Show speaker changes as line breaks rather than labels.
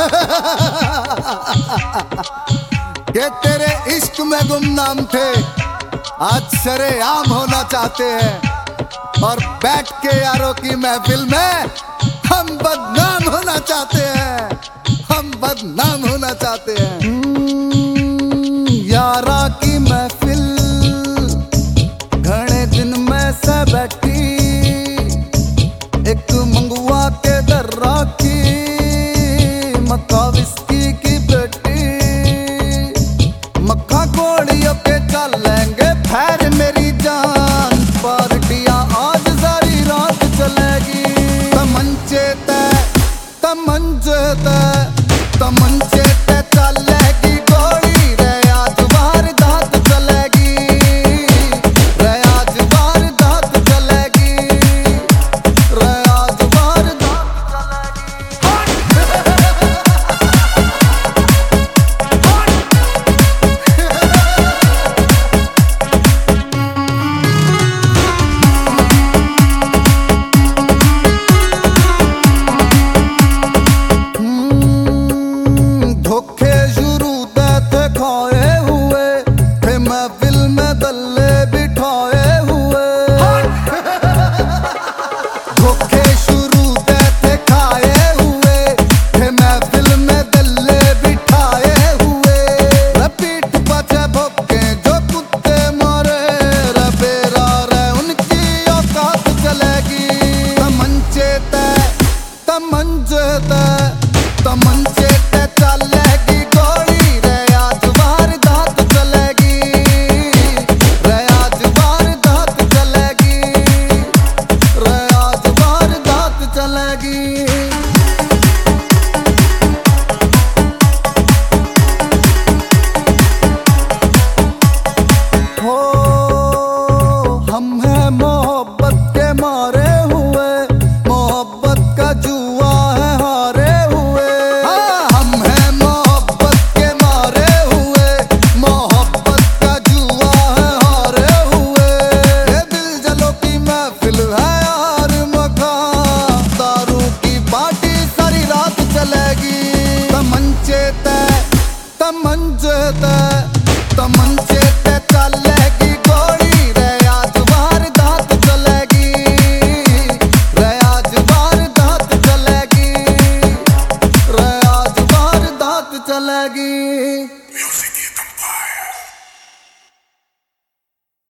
कि तेरे इश्क में गुमनाम थे, आज सरेआम होना चाहते हैं। और बैठ के यारों की महफिल में हम बदनाम होना चाहते हैं, हम बदनाम होना चाहते हैं। यारा की महफिल घने दिन में से बैठी, एक मंगवा के दर्रा की मक्का विस्की की बेटी। मक्खा कोड़ियों के चलेंगे फैर मेरी जान, पार्टियां आज सारी रात चलेगी। तमंचे ते तमंचे ते तमंचे ते चलेगी गोली रे, आज वारदात चलेगी रे, आज वारदात चलेगी रे, आज वारदात धोखे शुरू थे खाए हुए, थे महफिल में दल्ले बिठाए हुए। धोखे शुरू थे खाए हुए, थे महफिल में दल्ले बिठाए हुए। पीठ पचे भोके जो कुत्ते मारे, बेरा रे उनकी औकात चलेगी। तमंचे ते तमंचे ते तमंचे ते चलेगी